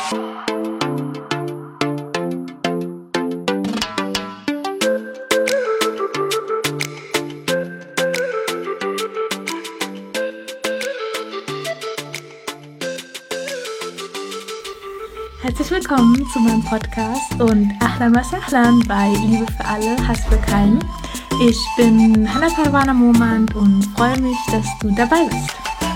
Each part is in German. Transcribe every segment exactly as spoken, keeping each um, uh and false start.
Herzlich willkommen zu meinem Podcast und Ahlan wa Sahlan bei Liebe für alle, Hass für keinen. Ich bin Hannah Parwana Momand und freue mich, dass du dabei bist.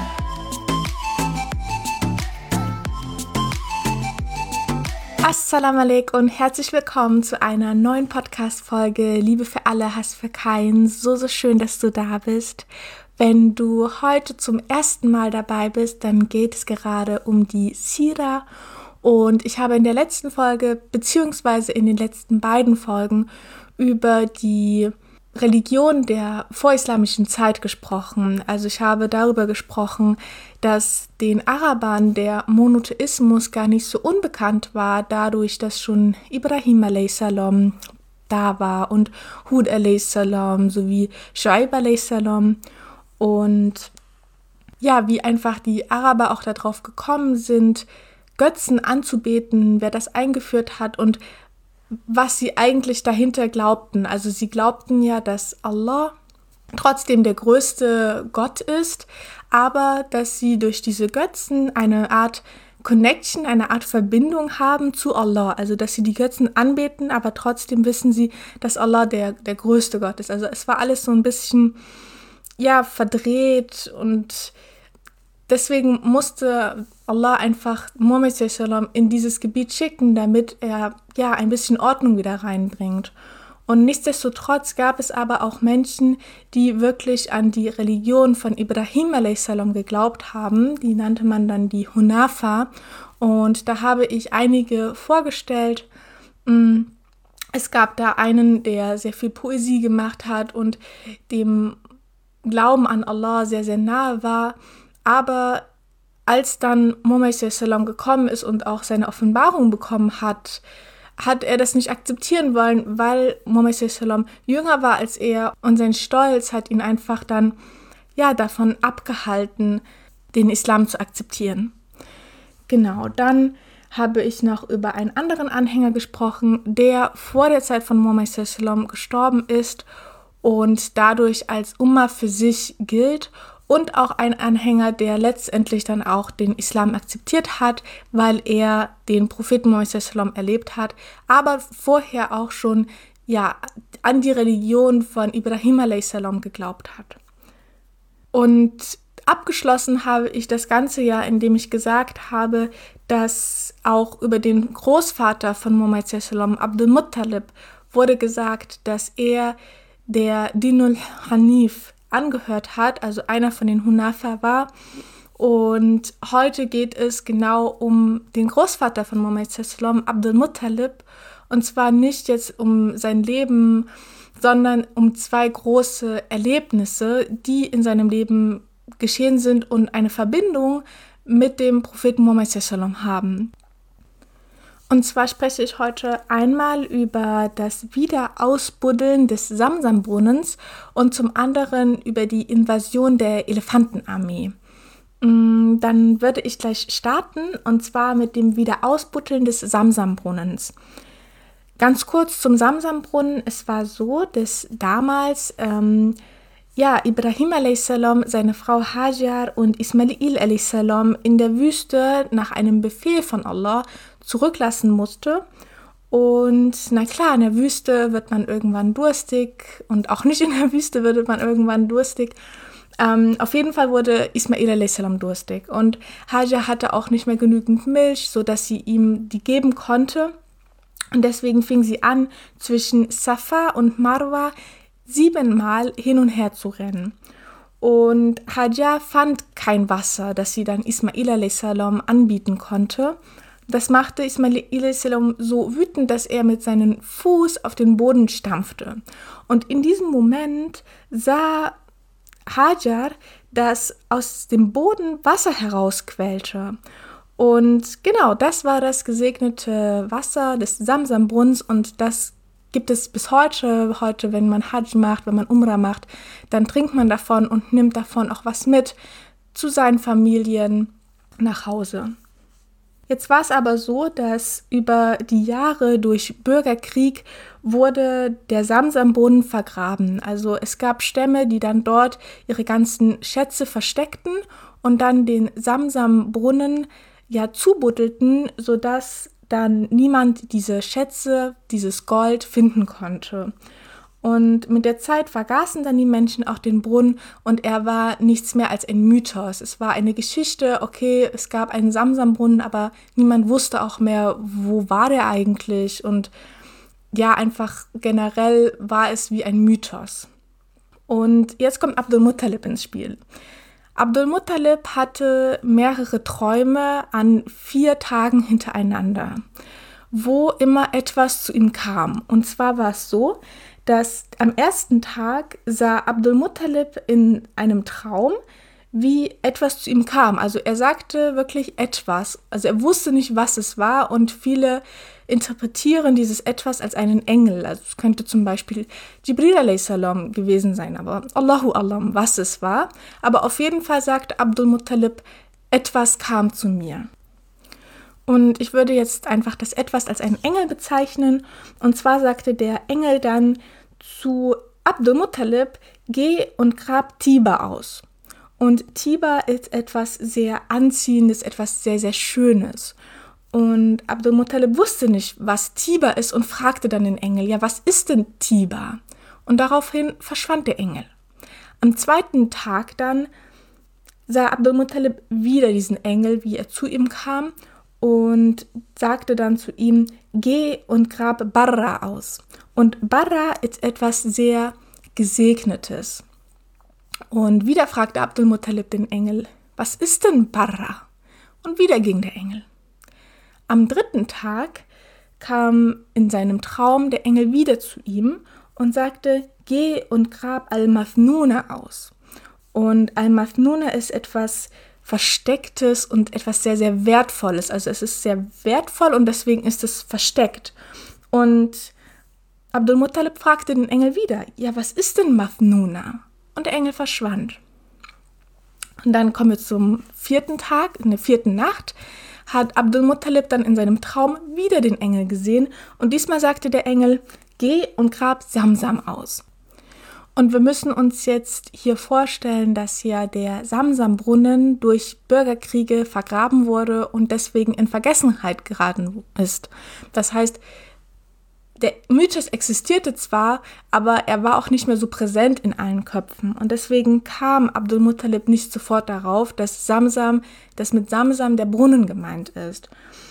Assalamu alaikum und herzlich willkommen zu einer neuen Podcast-Folge Liebe für alle, Hass für keinen. So, so schön, dass du da bist. Wenn du heute zum ersten Mal dabei bist, dann geht es gerade um die Sira. Und ich habe in der letzten Folge, beziehungsweise in den letzten beiden Folgen, über die Religion der vorislamischen Zeit gesprochen. Also ich habe darüber gesprochen, dass den Arabern der Monotheismus gar nicht so unbekannt war, dadurch, dass schon Ibrahim a.s. da war und Hud a.s. sowie Shu'aib a.s. Und ja, wie einfach die Araber auch darauf gekommen sind, Götzen anzubeten, wer das eingeführt hat und was sie eigentlich dahinter glaubten. Also sie glaubten ja, dass Allah trotzdem der größte Gott ist, aber dass sie durch diese Götzen eine Art Connection, eine Art Verbindung haben zu Allah. Also dass sie die Götzen anbeten, aber trotzdem wissen sie, dass Allah der, der größte Gott ist. Also es war alles so ein bisschen, ja, verdreht und deswegen musste Allah einfach Muhammad sallallahu alaihi wasallam in dieses Gebiet schicken, damit er ja ein bisschen Ordnung wieder reinbringt. Und nichtsdestotrotz gab es aber auch Menschen, die wirklich an die Religion von Ibrahim a.s. geglaubt haben. Die nannte man dann die Hunafa. Und da habe ich einige vorgestellt. Es gab da einen, der sehr viel Poesie gemacht hat und dem Glauben an Allah sehr, sehr nahe war. Aber als dann Muhammad sallallahu alaihi wasallam gekommen ist und auch seine Offenbarung bekommen hat, hat er das nicht akzeptieren wollen, weil Muhammad sallallahu alaihi wasallam jünger war als er und sein Stolz hat ihn einfach dann ja davon abgehalten, den Islam zu akzeptieren. Genau, dann habe ich noch über einen anderen Anhänger gesprochen, der vor der Zeit von Muhammad sallallahu alaihi wasallam gestorben ist und dadurch als Umma für sich gilt. Und auch ein Anhänger, der letztendlich dann auch den Islam akzeptiert hat, weil er den Propheten Muhammad sallallahu alaihi wasallam erlebt hat, aber vorher auch schon ja, an die Religion von Ibrahim a.s. geglaubt hat. Und abgeschlossen habe ich das Ganze ja, indem ich gesagt habe, dass auch über den Großvater von Muhammad sallallahu alaihi wasallam, Abdul Muttalib, wurde gesagt, dass er der Dinul Hanif angehört hat, also einer von den Hunafa war. Und heute geht es genau um den Großvater von Muhammad sallallahu alaihi wasallam, Abdul Muttalib, und zwar nicht jetzt um sein Leben, sondern um zwei große Erlebnisse, die in seinem Leben geschehen sind und eine Verbindung mit dem Propheten Muhammad sallallahu alaihi wasallam haben. Und zwar spreche ich heute einmal über das Wiederausbuddeln des Samsam-Brunnens und zum anderen über die Invasion der Elefantenarmee. Dann würde ich gleich starten und zwar mit dem Wiederausbuddeln des Samsam-Brunnens. Ganz kurz zum Samsam-Brunnen. Es war so, dass damals ähm, ja, Ibrahim a.s., seine Frau Hajar und Ismail a.s. in der Wüste nach einem Befehl von Allah zurücklassen musste. Und na klar, in der Wüste wird man irgendwann durstig und auch nicht in der Wüste wird man irgendwann durstig. Ähm, auf jeden Fall wurde Ismail a.s. durstig und Hajar hatte auch nicht mehr genügend Milch, sodass sie ihm die geben konnte. Und deswegen fing sie an, zwischen Safa und Marwa siebenmal hin und her zu rennen. Und Hajar fand kein Wasser, das sie dann Ismail a.s. anbieten konnte. Das machte Ismail a.s. so wütend, dass er mit seinem Fuß auf den Boden stampfte. Und in diesem Moment sah Hajar, dass aus dem Boden Wasser herausquellte. Und genau, das war das gesegnete Wasser des Samsam-Brunnens und das gibt es bis heute. Heute, wenn man Hajj macht, wenn man Umrah macht, dann trinkt man davon und nimmt davon auch was mit zu seinen Familien nach Hause. Jetzt war es aber so, dass über die Jahre durch Bürgerkrieg wurde der Samsam-Brunnen vergraben. Also es gab Stämme, die dann dort ihre ganzen Schätze versteckten und dann den Samsam-Brunnen ja zubuddelten, sodass dann niemand diese Schätze, dieses Gold finden konnte. Und mit der Zeit vergaßen dann die Menschen auch den Brunnen und er war nichts mehr als ein Mythos. Es war eine Geschichte, okay, es gab einen Samsam-Brunnen, aber niemand wusste auch mehr, wo war der eigentlich. Und ja, einfach generell war es wie ein Mythos. Und jetzt kommt Abdul Muttalib ins Spiel. Abdul Muttalib hatte mehrere Träume an vier Tagen hintereinander, wo immer etwas zu ihm kam. Und zwar war es so, dass am ersten Tag sah Abdul Muttalib in einem Traum, wie etwas zu ihm kam. Also er sagte wirklich etwas. Also er wusste nicht, was es war und viele interpretieren dieses etwas als einen Engel. Also es könnte zum Beispiel Jibril alayhis salam gewesen sein, aber Allahu alam, was es war. Aber auf jeden Fall sagte Abdul Muttalib, etwas kam zu mir. Und ich würde jetzt einfach das etwas als einen Engel bezeichnen. Und zwar sagte der Engel dann zu Abdul Muttalib, geh und grab Tiba aus. Und Tiba ist etwas sehr Anziehendes, etwas sehr, sehr Schönes. Und Abdul Muttalib wusste nicht, was Tiba ist und fragte dann den Engel, ja, was ist denn Tiba? Und daraufhin verschwand der Engel. Am zweiten Tag dann sah Abdul Muttalib wieder diesen Engel, wie er zu ihm kam und sagte dann zu ihm, geh und grab Barra aus. Und Barra ist etwas sehr Gesegnetes. Und wieder fragte Abdul Muttalib den Engel, was ist denn Barra? Und wieder ging der Engel. Am dritten Tag kam in seinem Traum der Engel wieder zu ihm und sagte, geh und grab Al-Mathnuna aus. Und Al-Mathnuna ist etwas Verstecktes und etwas sehr, sehr Wertvolles. Also es ist sehr wertvoll und deswegen ist es versteckt. Und Abdul Muttalib fragte den Engel wieder, ja, was ist denn Mathnuna? Und der Engel verschwand. Und dann kommen wir zum vierten Tag, in der vierten Nacht, hat Abdul Muttalib dann in seinem Traum wieder den Engel gesehen und diesmal sagte der Engel, geh und grab Samsam aus. Und wir müssen uns jetzt hier vorstellen, dass ja der Samsam-Brunnen durch Bürgerkriege vergraben wurde und deswegen in Vergessenheit geraten ist. Das heißt, der Mythos existierte zwar, aber er war auch nicht mehr so präsent in allen Köpfen. Und deswegen kam Abdul Muttalib nicht sofort darauf, dass Samsam, dass mit Samsam der Brunnen gemeint ist.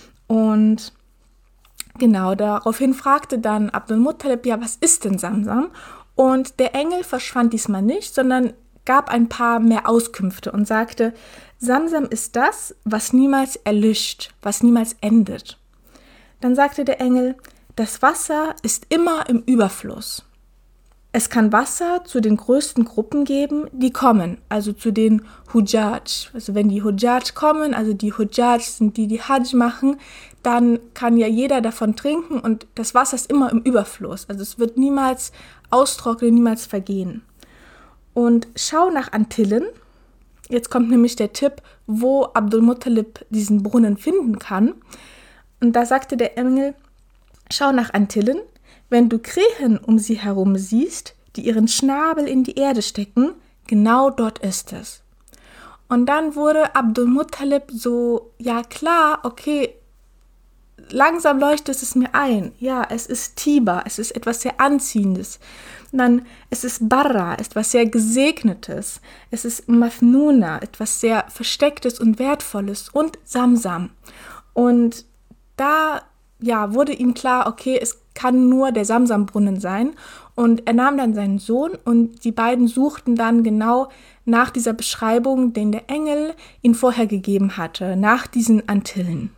Und genau, daraufhin fragte dann Abdul Muttalib, ja, was ist denn Samsam? Und der Engel verschwand diesmal nicht, sondern gab ein paar mehr Auskünfte und sagte, Samsam ist das, was niemals erlischt, was niemals endet. Dann sagte der Engel, das Wasser ist immer im Überfluss. Es kann Wasser zu den größten Gruppen geben, die kommen, also zu den Hujjaj. Also wenn die Hujjaj kommen, also die Hujjaj sind die, die Hajj machen, dann kann ja jeder davon trinken und das Wasser ist immer im Überfluss. Also es wird niemals austrocknen, niemals vergehen. Und schau nach Antillen. Jetzt kommt nämlich der Tipp, wo Abdul Muttalib diesen Brunnen finden kann. Und da sagte der Engel, schau nach Antillen, wenn du Krähen um sie herum siehst, die ihren Schnabel in die Erde stecken, genau dort ist es. Und dann wurde Abdul Muttalib so, ja klar, okay, langsam leuchtet es mir ein. Ja, es ist Tiba, es ist etwas sehr Anziehendes. Dann, es ist Barra, etwas sehr Gesegnetes. Es ist Mathnuna, etwas sehr Verstecktes und Wertvolles. Und Samsam. Und da ja, wurde ihm klar, okay, es kann nur der Samsam-Brunnen sein. Und er nahm dann seinen Sohn und die beiden suchten dann genau nach dieser Beschreibung, den der Engel ihnen vorher gegeben hatte, nach diesen Antillen.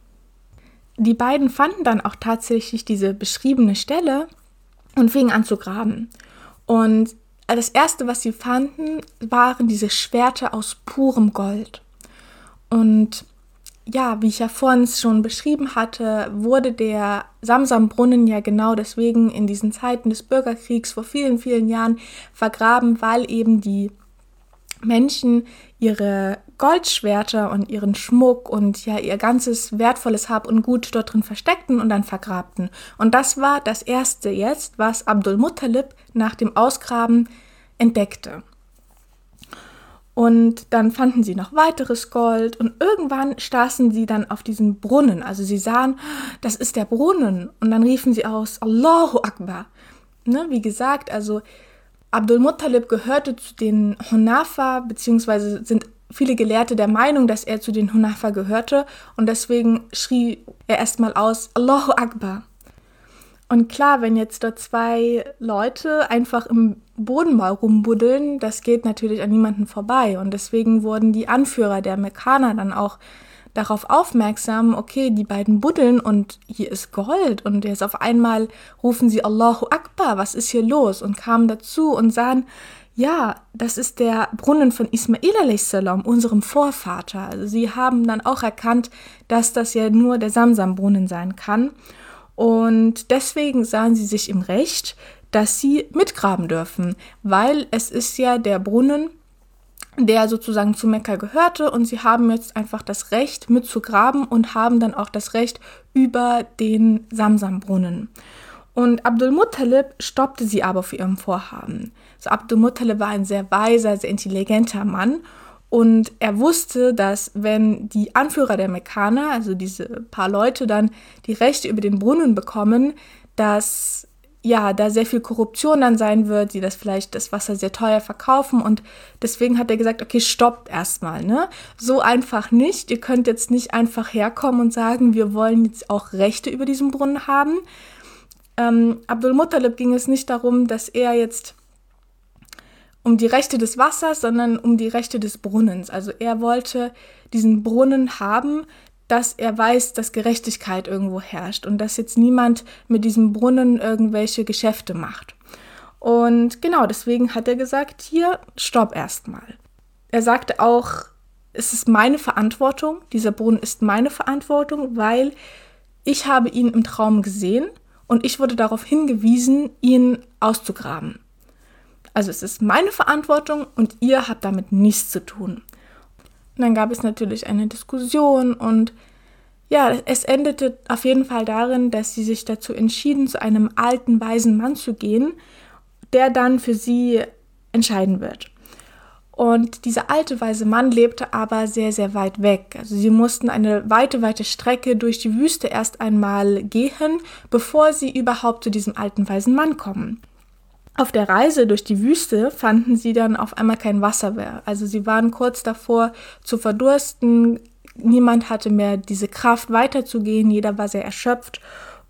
Die beiden fanden dann auch tatsächlich diese beschriebene Stelle und fingen an zu graben. Und das Erste, was sie fanden, waren diese Schwerter aus purem Gold. Und ja, wie ich ja vorhin schon beschrieben hatte, wurde der Samsam-Brunnen ja genau deswegen in diesen Zeiten des Bürgerkriegs vor vielen, vielen Jahren vergraben, weil eben die Menschen ihre Goldschwerter und ihren Schmuck und ja ihr ganzes wertvolles Hab und Gut dort drin versteckten und dann vergrabten. Und das war das Erste jetzt, was Abdul Muttalib nach dem Ausgraben entdeckte. Und dann fanden sie noch weiteres Gold und irgendwann stießen sie dann auf diesen Brunnen. Also sie sahen, das ist der Brunnen. Und dann riefen sie aus, Allahu Akbar. Ne, wie gesagt, also Abdul Muttalib gehörte zu den Hunafa, beziehungsweise sind viele Gelehrte der Meinung, dass er zu den Hunafa gehörte. Und deswegen schrie er erstmal aus, Allahu Akbar. Und klar, wenn jetzt dort zwei Leute einfach im Boden mal rumbuddeln, das geht natürlich an niemanden vorbei. Und deswegen wurden die Anführer der Mekkaner dann auch darauf aufmerksam, okay, die beiden buddeln und hier ist Gold. Und jetzt auf einmal rufen sie Allahu Akbar, was ist hier los? Und kamen dazu und sahen, ja, das ist der Brunnen von Ismail a.s., unserem Vorvater. Also sie haben dann auch erkannt, dass das ja nur der Samsam-Brunnen sein kann. Und deswegen sahen sie sich im Recht, dass sie mitgraben dürfen, weil es ist ja der Brunnen, der sozusagen zu Mekka gehörte und sie haben jetzt einfach das Recht mitzugraben und haben dann auch das Recht über den Samsam-Brunnen. Und Abdul Muttalib stoppte sie aber für ihrem Vorhaben. Also Abdul Muttalib war ein sehr weiser, sehr intelligenter Mann. Und er wusste, dass wenn die Anführer der Mekkaner, also diese paar Leute, dann die Rechte über den Brunnen bekommen, dass ja da sehr viel Korruption dann sein wird, die das vielleicht das Wasser sehr teuer verkaufen. Und deswegen hat er gesagt, okay, stoppt erstmal, ne? So einfach nicht. Ihr könnt jetzt nicht einfach herkommen und sagen, wir wollen jetzt auch Rechte über diesen Brunnen haben. Ähm, Abdul Muttalib ging es nicht darum, dass er jetzt um die Rechte des Wassers, sondern um die Rechte des Brunnens. Also er wollte diesen Brunnen haben, dass er weiß, dass Gerechtigkeit irgendwo herrscht und dass jetzt niemand mit diesem Brunnen irgendwelche Geschäfte macht. Und genau, deswegen hat er gesagt, hier, stopp erstmal. Er sagte auch, es ist meine Verantwortung, dieser Brunnen ist meine Verantwortung, weil ich habe ihn im Traum gesehen und ich wurde darauf hingewiesen, ihn auszugraben. Also es ist meine Verantwortung und ihr habt damit nichts zu tun. Und dann gab es natürlich eine Diskussion und ja, es endete auf jeden Fall darin, dass sie sich dazu entschieden, zu einem alten, weisen Mann zu gehen, der dann für sie entscheiden wird. Und dieser alte, weise Mann lebte aber sehr, sehr weit weg. Also sie mussten eine weite, weite Strecke durch die Wüste erst einmal gehen, bevor sie überhaupt zu diesem alten, weisen Mann kommen. Auf der Reise durch die Wüste fanden sie dann auf einmal kein Wasser mehr. Also sie waren kurz davor zu verdursten. Niemand hatte mehr diese Kraft weiterzugehen. Jeder war sehr erschöpft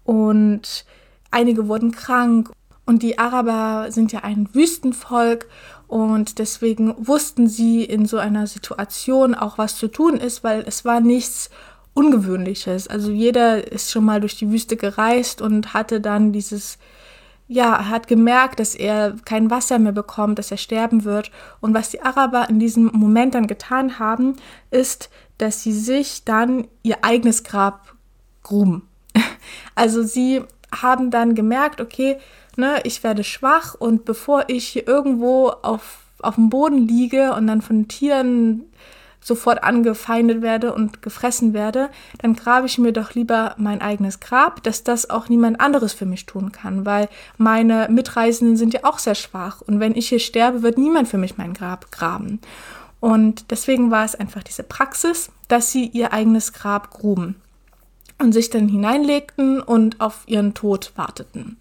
und einige wurden krank. Und die Araber sind ja ein Wüstenvolk und deswegen wussten sie in so einer Situation auch, was zu tun ist, weil es war nichts Ungewöhnliches. Also jeder ist schon mal durch die Wüste gereist und hatte dann dieses Ja, er hat gemerkt, dass er kein Wasser mehr bekommt, dass er sterben wird. Und was die Araber in diesem Moment dann getan haben, ist, dass sie sich dann ihr eigenes Grab gruben. Also sie haben dann gemerkt, okay, ne, ich werde schwach und bevor ich hier irgendwo auf, auf dem Boden liege und dann von Tieren sofort angefeindet werde und gefressen werde, dann grabe ich mir doch lieber mein eigenes Grab, dass das auch niemand anderes für mich tun kann, weil meine Mitreisenden sind ja auch sehr schwach und wenn ich hier sterbe, wird niemand für mich mein Grab graben. Und deswegen war es einfach diese Praxis, dass sie ihr eigenes Grab gruben und sich dann hineinlegten und auf ihren Tod warteten.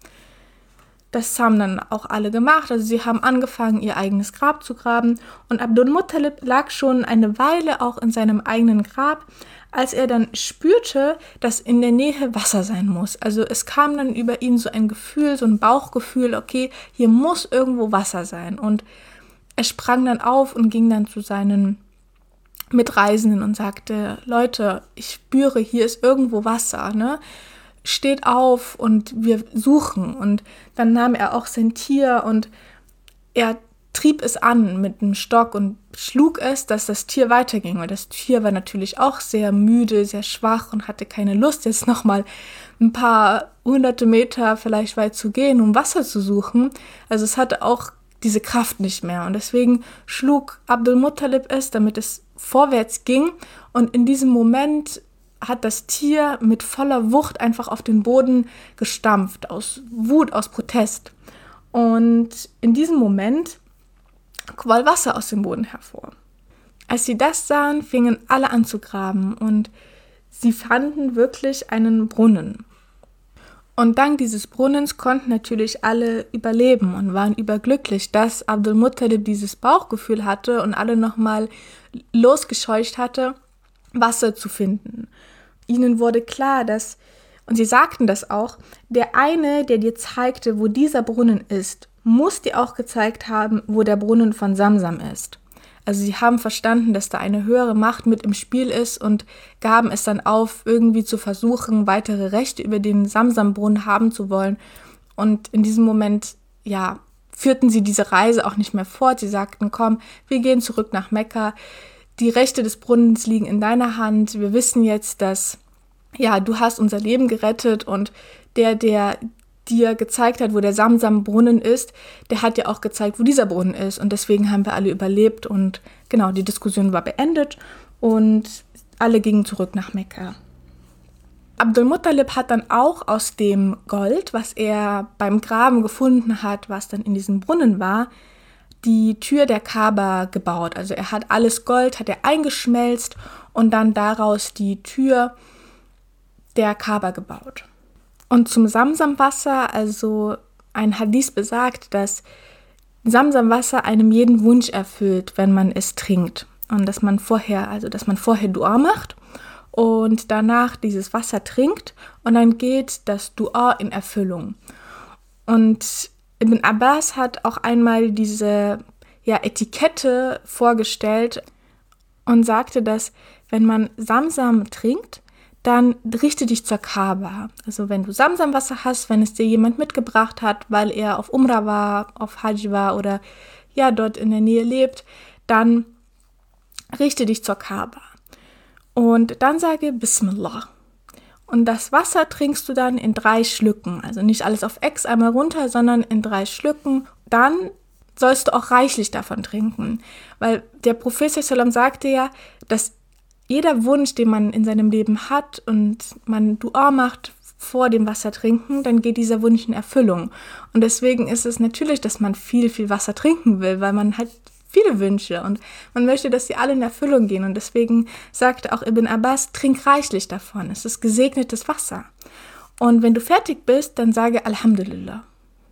Das haben dann auch alle gemacht, also sie haben angefangen, ihr eigenes Grab zu graben und Abdul Muttalib lag schon eine Weile auch in seinem eigenen Grab, als er dann spürte, dass in der Nähe Wasser sein muss. Also es kam dann über ihn so ein Gefühl, so ein Bauchgefühl, okay, hier muss irgendwo Wasser sein. Und er sprang dann auf und ging dann zu seinen Mitreisenden und sagte, Leute, ich spüre, hier ist irgendwo Wasser, ne? Steht auf und wir suchen. Und dann nahm er auch sein Tier und er trieb es an mit einem Stock und schlug es, dass das Tier weiterging. Weil das Tier war natürlich auch sehr müde, sehr schwach und hatte keine Lust, jetzt nochmal ein paar hunderte Meter vielleicht weit zu gehen, um Wasser zu suchen. Also es hatte auch diese Kraft nicht mehr. Und deswegen schlug Abdul Muttalib es, damit es vorwärts ging und in diesem Moment hat das Tier mit voller Wucht einfach auf den Boden gestampft, aus Wut, aus Protest. Und in diesem Moment quoll Wasser aus dem Boden hervor. Als sie das sahen, fingen alle an zu graben und sie fanden wirklich einen Brunnen. Und dank dieses Brunnens konnten natürlich alle überleben und waren überglücklich, dass Abdul Muttalib dieses Bauchgefühl hatte und alle nochmal losgescheucht hatte, Wasser zu finden. Ihnen wurde klar, dass, und sie sagten das auch, der eine, der dir zeigte, wo dieser Brunnen ist, muss dir auch gezeigt haben, wo der Brunnen von Samsam ist. Also sie haben verstanden, dass da eine höhere Macht mit im Spiel ist und gaben es dann auf, irgendwie zu versuchen, weitere Rechte über den Samsam-Brunnen haben zu wollen. Und in diesem Moment, ja, führten sie diese Reise auch nicht mehr fort. Sie sagten, komm, wir gehen zurück nach Mekka. Die Rechte des Brunnens liegen in deiner Hand. Wir wissen jetzt, dass, ja, du hast unser Leben gerettet und der, der dir gezeigt hat, wo der Samsam-Brunnen ist, der hat dir auch gezeigt, wo dieser Brunnen ist. Und deswegen haben wir alle überlebt. Und genau, die Diskussion war beendet und alle gingen zurück nach Mekka. Abdul Muttalib hat dann auch aus dem Gold, was er beim Graben gefunden hat, was dann in diesem Brunnen war, die Tür der Kaaba gebaut. Also er hat alles Gold, hat er eingeschmelzt und dann daraus die Tür der Kaaba gebaut. Und zum Samsam-Wasser, also ein Hadith besagt, dass Samsam-Wasser einem jeden Wunsch erfüllt, wenn man es trinkt. Und dass man vorher, also dass man vorher Dua macht und danach dieses Wasser trinkt und dann geht das Dua in Erfüllung. Und Ibn Abbas hat auch einmal diese ja, Etikette vorgestellt und sagte, dass wenn man Samsam trinkt, dann richte dich zur Kaaba. Also wenn du Samsam-Wasser hast, wenn es dir jemand mitgebracht hat, weil er auf Umrah war, auf Hajj war oder ja dort in der Nähe lebt, dann richte dich zur Kaaba. Und dann sage Bismillah. Und das Wasser trinkst du dann in drei Schlücken. Also nicht alles auf Ex einmal runter, sondern in drei Schlücken. Dann sollst du auch reichlich davon trinken. Weil der Prophet sallallahu alaihi wasallam sagte ja, dass jeder Wunsch, den man in seinem Leben hat und man Dua macht vor dem Wasser trinken, dann geht dieser Wunsch in Erfüllung. Und deswegen ist es natürlich, dass man viel, viel Wasser trinken will, weil man hat viele Wünsche und man möchte, dass sie alle in Erfüllung gehen. Und deswegen sagte auch Ibn Abbas, trink reichlich davon. Es ist gesegnetes Wasser. Und wenn du fertig bist, dann sage Alhamdulillah.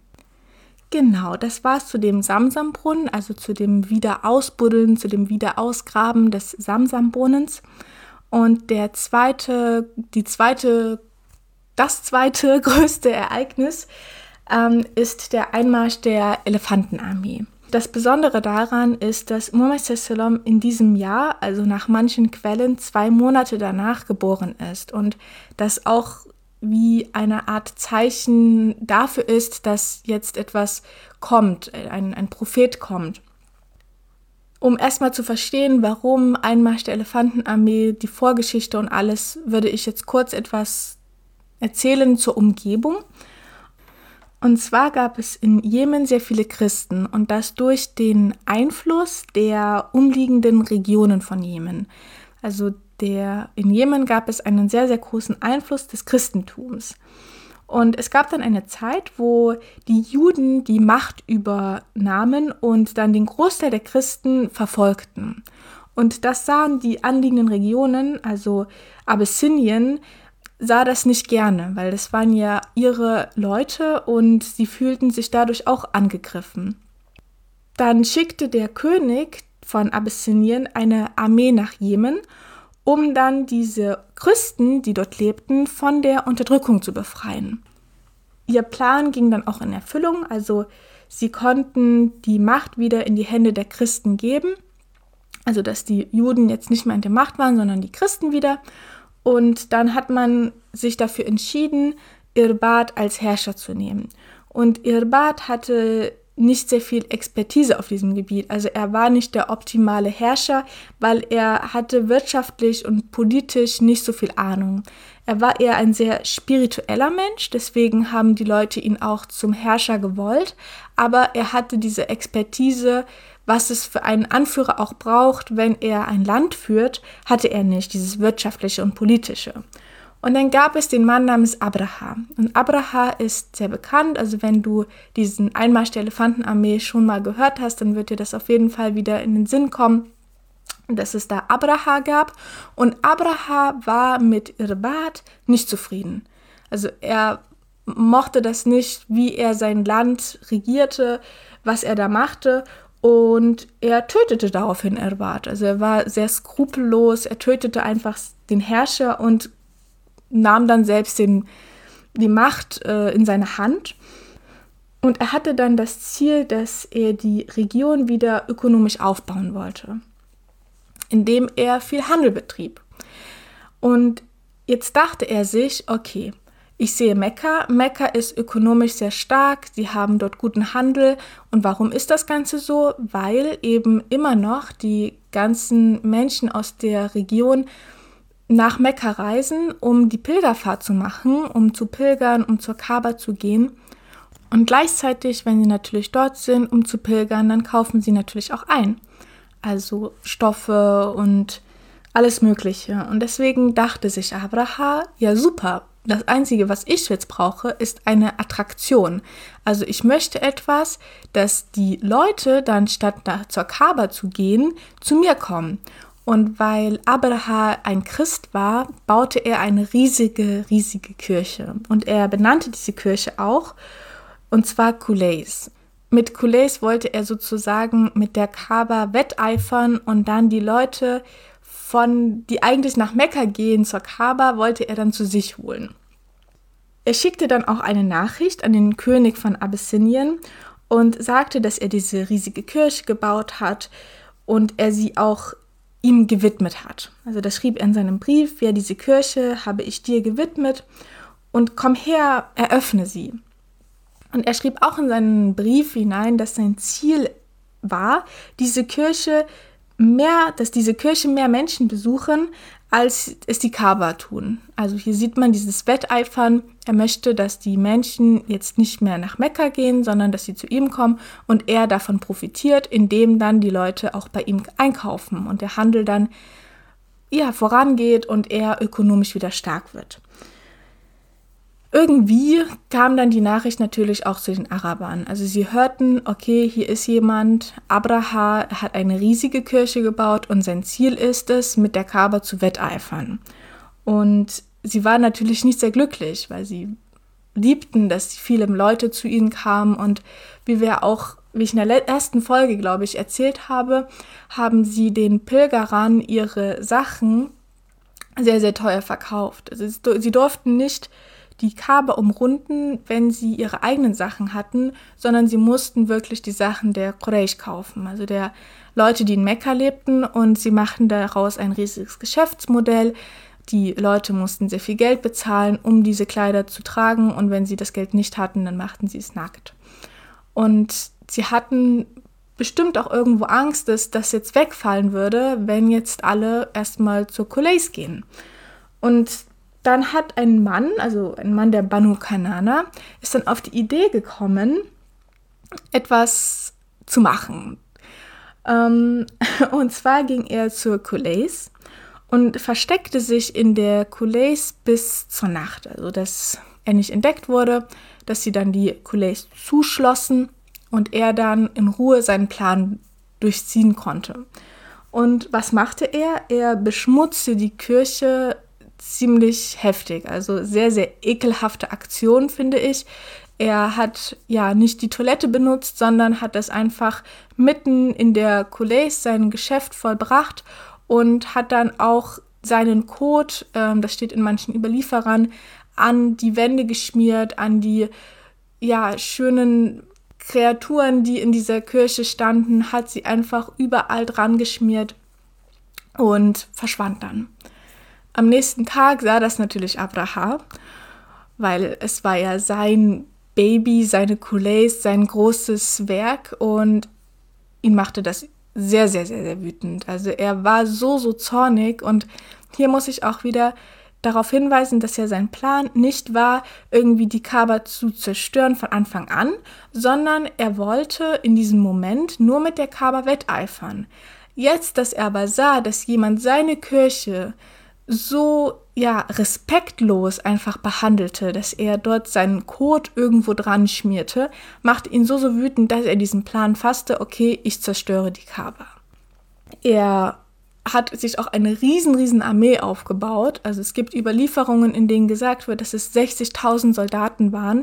Genau, das war es zu dem Samsam-Brunnen, also zu dem Wiederausbuddeln, zu dem Wiederausgraben des Samsam-Brunnens. Und der zweite, die zweite, das zweite größte Ereignis ähm, ist der Einmarsch der Elefantenarmee. Das Besondere daran ist, dass Muhammad sallallahu alaihi wasallam in diesem Jahr, also nach manchen Quellen, zwei Monate danach geboren ist und das auch wie eine Art Zeichen dafür ist, dass jetzt etwas kommt, ein, ein Prophet kommt. Um erstmal zu verstehen, warum Einmarsch der Elefantenarmee, die Vorgeschichte und alles, würde ich jetzt kurz etwas erzählen zur Umgebung. Und zwar gab es in Jemen sehr viele Christen und das durch den Einfluss der umliegenden Regionen von Jemen. Also der, in Jemen gab es einen sehr, sehr großen Einfluss des Christentums. Und es gab dann eine Zeit, wo die Juden die Macht übernahmen und dann den Großteil der Christen verfolgten. Und das sahen die anliegenden Regionen, also Abyssinien, sah das nicht gerne, weil das waren ja ihre Leute und sie fühlten sich dadurch auch angegriffen. Dann schickte der König von Abyssinien eine Armee nach Jemen, um dann diese Christen, die dort lebten, von der Unterdrückung zu befreien. Ihr Plan ging dann auch in Erfüllung, also sie konnten die Macht wieder in die Hände der Christen geben, also dass die Juden jetzt nicht mehr in der Macht waren, sondern die Christen wieder. Und dann hat man sich dafür entschieden, Irbad als Herrscher zu nehmen. Und Irbad hatte nicht sehr viel Expertise auf diesem Gebiet. Also er war nicht der optimale Herrscher, weil er hatte wirtschaftlich und politisch nicht so viel Ahnung. Er war eher ein sehr spiritueller Mensch, deswegen haben die Leute ihn auch zum Herrscher gewollt. Aber er hatte diese Expertise, was es für einen Anführer auch braucht, wenn er ein Land führt, hatte er nicht, dieses wirtschaftliche und politische. Und dann gab es den Mann namens Abraha. Und Abraha ist sehr bekannt, also wenn du diesen Einmarsch der Elefantenarmee schon mal gehört hast, dann wird dir das auf jeden Fall wieder in den Sinn kommen, dass es da Abraha gab. Und Abraha war mit Irbat nicht zufrieden. Also er mochte das nicht, wie er sein Land regierte, was er da machte. Und er tötete daraufhin Irbat. Also er war sehr skrupellos, er tötete einfach den Herrscher und nahm dann selbst den, die Macht äh, in seine Hand. Und er hatte dann das Ziel, dass er die Region wieder ökonomisch aufbauen wollte, indem er viel Handel betrieb. Und jetzt dachte er sich, okay, ich sehe Mekka. Mekka ist ökonomisch sehr stark, sie haben dort guten Handel. Und warum ist das Ganze so? Weil eben immer noch die ganzen Menschen aus der Region nach Mekka reisen, um die Pilgerfahrt zu machen, um zu pilgern, um zur Kaaba zu gehen. Und gleichzeitig, wenn sie natürlich dort sind, um zu pilgern, dann kaufen sie natürlich auch ein. Also Stoffe und alles Mögliche. Und deswegen dachte sich Abraha, ja super, das Einzige, was ich jetzt brauche, ist eine Attraktion. Also ich möchte etwas, dass die Leute dann statt nach, zur Kaaba zu gehen, zu mir kommen. Und weil Abraha ein Christ war, baute er eine riesige, riesige Kirche. Und er benannte diese Kirche auch, und zwar Qulais. Mit Qulais wollte er sozusagen mit der Kaaba wetteifern und dann die Leute, von, die eigentlich nach Mekka gehen, zur Kaaba, wollte er dann zu sich holen. Er schickte dann auch eine Nachricht an den König von Abyssinien und sagte, dass er diese riesige Kirche gebaut hat und er sie auch ihm gewidmet hat. Also das schrieb er in seinem Brief, ja, diese Kirche habe ich dir gewidmet und komm her, eröffne sie. Und er schrieb auch in seinen Brief hinein, dass sein Ziel war, diese Kirche mehr, dass diese Kirche mehr Menschen besuchen, als es die Kaaba tun. Also hier sieht man dieses Wetteifern. Er möchte, dass die Menschen jetzt nicht mehr nach Mekka gehen, sondern dass sie zu ihm kommen und er davon profitiert, indem dann die Leute auch bei ihm einkaufen und der Handel dann ja, vorangeht und er ökonomisch wieder stark wird. Irgendwie kam dann die Nachricht natürlich auch zu den Arabern. Also sie hörten, okay, hier ist jemand, Abraha hat eine riesige Kirche gebaut und sein Ziel ist es, mit der Kaaba zu wetteifern. Und sie waren natürlich nicht sehr glücklich, weil sie liebten, dass viele Leute zu ihnen kamen. Und wie wir auch, wie ich in der ersten Folge, glaube ich, erzählt habe, haben sie den Pilgerern ihre Sachen sehr, sehr teuer verkauft. Also sie durften nicht die Kaaba umrunden, wenn sie ihre eigenen Sachen hatten, sondern sie mussten wirklich die Sachen der Quraysh kaufen, also der Leute, die in Mekka lebten, und sie machten daraus ein riesiges Geschäftsmodell. Die Leute mussten sehr viel Geld bezahlen, um diese Kleider zu tragen, und wenn sie das Geld nicht hatten, dann machten sie es nackt. Und sie hatten bestimmt auch irgendwo Angst, dass das jetzt wegfallen würde, wenn jetzt alle erstmal zur Qulais gehen. Und dann hat ein Mann, also ein Mann der Banu Kanana, ist dann auf die Idee gekommen, etwas zu machen. Ähm, und zwar ging er zur Qulais und versteckte sich in der Qulais bis zur Nacht, also dass er nicht entdeckt wurde, dass sie dann die Qulais zuschlossen und er dann in Ruhe seinen Plan durchziehen konnte. Und was machte er? Er beschmutzte die Kirche ziemlich heftig, also sehr, sehr ekelhafte Aktion, finde ich. Er hat ja nicht die Toilette benutzt, sondern hat das einfach mitten in der Qulais sein Geschäft vollbracht und hat dann auch seinen Kot, ähm, das steht in manchen Überlieferern, an die Wände geschmiert, an die ja, schönen Kreaturen, die in dieser Kirche standen, hat sie einfach überall dran geschmiert und verschwand dann. Am nächsten Tag sah das natürlich Abraha, weil es war ja sein Baby, seine Qulais, sein großes Werk, und ihn machte das sehr, sehr, sehr, sehr wütend. Also er war so, so zornig, und hier muss ich auch wieder darauf hinweisen, dass ja sein Plan nicht war, irgendwie die Kaaba zu zerstören von Anfang an, sondern er wollte in diesem Moment nur mit der Kaaba wetteifern. Jetzt, dass er aber sah, dass jemand seine Kirche so ja respektlos einfach behandelte, dass er dort seinen Kot irgendwo dran schmierte, machte ihn so, so wütend, dass er diesen Plan fasste, okay, ich zerstöre die Kaaba. Er hat sich auch eine riesen, riesen Armee aufgebaut. Also es gibt Überlieferungen, in denen gesagt wird, dass es sechzigtausend Soldaten waren.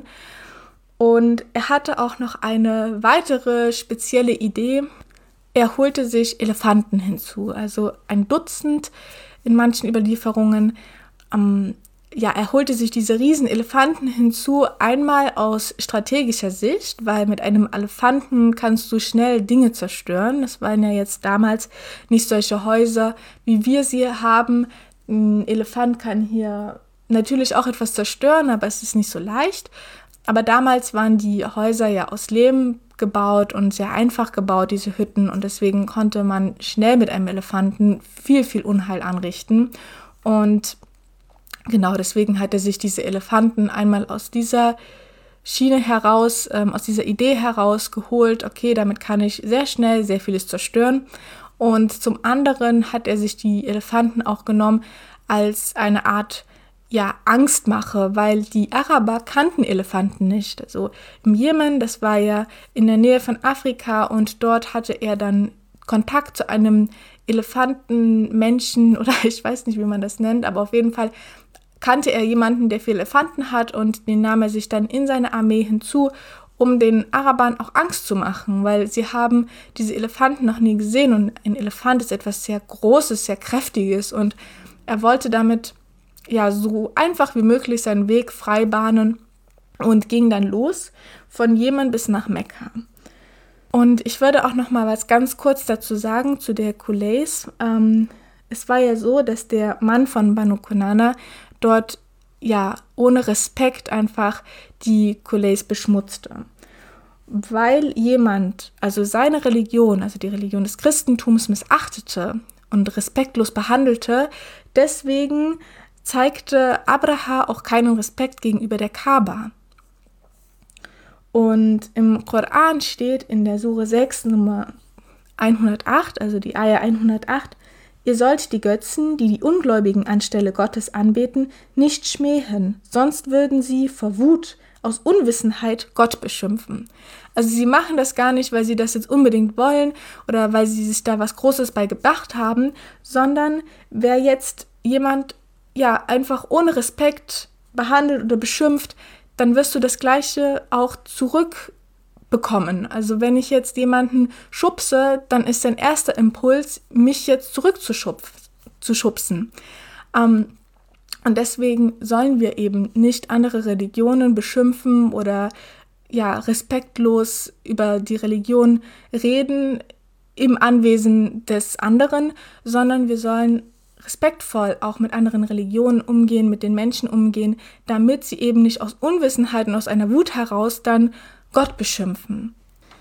Und er hatte auch noch eine weitere spezielle Idee. Er holte sich Elefanten hinzu, also ein Dutzend in manchen Überlieferungen. Ähm, ja, er holte sich diese riesen Elefanten hinzu, einmal aus strategischer Sicht, weil mit einem Elefanten kannst du schnell Dinge zerstören. Das waren ja jetzt damals nicht solche Häuser, wie wir sie haben. Ein Elefant kann hier natürlich auch etwas zerstören, aber es ist nicht so leicht. Aber damals waren die Häuser ja aus Lehm gebaut und sehr einfach gebaut, diese Hütten. Und deswegen konnte man schnell mit einem Elefanten viel, viel Unheil anrichten. Und genau deswegen hat er sich diese Elefanten einmal aus dieser Schiene heraus, ähm, aus dieser Idee heraus geholt. Okay, damit kann ich sehr schnell sehr vieles zerstören. Und zum anderen hat er sich die Elefanten auch genommen als eine Art ja, Angstmache, weil die Araber kannten Elefanten nicht. Also im Jemen, das war ja in der Nähe von Afrika und dort hatte er dann Kontakt zu einem Elefantenmenschen oder ich weiß nicht, wie man das nennt, aber auf jeden Fall kannte er jemanden, der viele Elefanten hat und den nahm er sich dann in seine Armee hinzu, um den Arabern auch Angst zu machen, weil sie haben diese Elefanten noch nie gesehen und ein Elefant ist etwas sehr Großes, sehr Kräftiges und er wollte damit ja so einfach wie möglich seinen Weg frei bahnen und ging dann los von Jemen bis nach Mekka. Und ich würde auch noch mal was ganz kurz dazu sagen zu der Qulais. Ähm, es war ja so, dass der Mann von Banu Qunana dort ja ohne Respekt einfach die Qulais beschmutzte. Weil jemand, also seine Religion, also die Religion des Christentums missachtete und respektlos behandelte, deswegen zeigte Abraha auch keinen Respekt gegenüber der Kaaba. Und im Koran steht in der Sure sechs, Nummer hundertacht, also die Eier hundertacht, ihr sollt die Götzen, die die Ungläubigen anstelle Gottes anbeten, nicht schmähen, sonst würden sie vor Wut aus Unwissenheit Gott beschimpfen. Also sie machen das gar nicht, weil sie das jetzt unbedingt wollen oder weil sie sich da was Großes bei gedacht haben, sondern wer jetzt jemand ja einfach ohne Respekt behandelt oder beschimpft, dann wirst du das Gleiche auch zurückbekommen. Also wenn ich jetzt jemanden schubse, dann ist sein erster Impuls, mich jetzt zurückzuschubsen. Ähm, und deswegen sollen wir eben nicht andere Religionen beschimpfen oder ja respektlos über die Religion reden im Anwesen des anderen, sondern wir sollen respektvoll auch mit anderen Religionen umgehen, mit den Menschen umgehen, damit sie eben nicht aus Unwissenheit und aus einer Wut heraus dann Gott beschimpfen.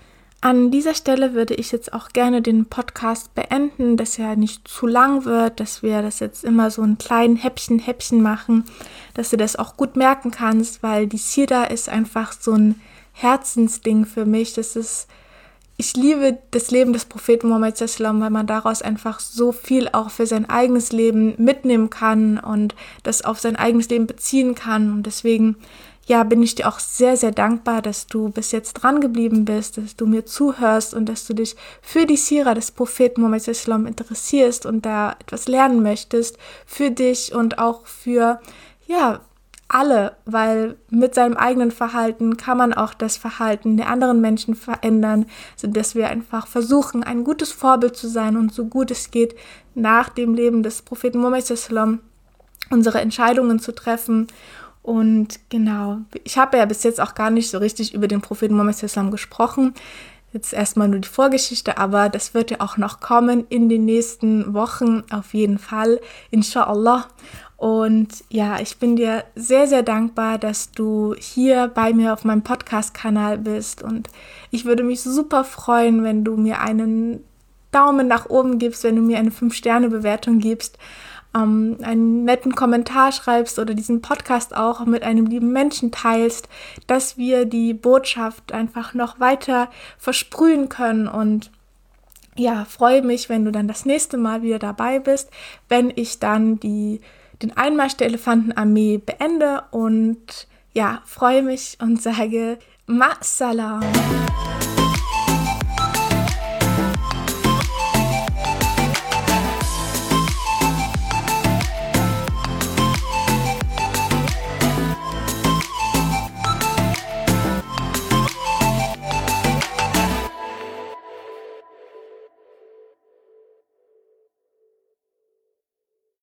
An dieser Stelle würde ich jetzt auch gerne den Podcast beenden, dass er nicht zu lang wird, dass wir das jetzt immer so ein kleinen Häppchen, Häppchen machen, dass du das auch gut merken kannst, weil die Sira ist einfach so ein Herzensding für mich. Das ist Ich liebe das Leben des Propheten Muhammad sallallahu alaihi wasallam, weil man daraus einfach so viel auch für sein eigenes Leben mitnehmen kann und das auf sein eigenes Leben beziehen kann. Und deswegen, ja, bin ich dir auch sehr, sehr dankbar, dass du bis jetzt dran geblieben bist, dass du mir zuhörst und dass du dich für die Sira des Propheten Muhammad sallallahu alaihi wasallam interessierst und da etwas lernen möchtest für dich und auch für, ja, alle, weil mit seinem eigenen Verhalten kann man auch das Verhalten der anderen Menschen verändern, sodass wir einfach versuchen, ein gutes Vorbild zu sein und so gut es geht, nach dem Leben des Propheten Muhammad sallallahu alaihi wasallam unsere Entscheidungen zu treffen. Und genau, ich habe ja bis jetzt auch gar nicht so richtig über den Propheten Muhammad sallallahu alaihi wasallam gesprochen. Jetzt erstmal nur die Vorgeschichte, aber das wird ja auch noch kommen in den nächsten Wochen, auf jeden Fall, inshallah. Und ja, ich bin dir sehr, sehr dankbar, dass du hier bei mir auf meinem Podcast-Kanal bist. Und ich würde mich super freuen, wenn du mir einen Daumen nach oben gibst, wenn du mir eine fünf Sterne Bewertung gibst. ähm, einen netten Kommentar schreibst oder diesen Podcast auch mit einem lieben Menschen teilst, dass wir die Botschaft einfach noch weiter versprühen können. Und ja, freue mich, wenn du dann das nächste Mal wieder dabei bist, wenn ich dann die, den Einmarsch der Elefantenarmee beende und ja, freue mich und sage Ma Salam.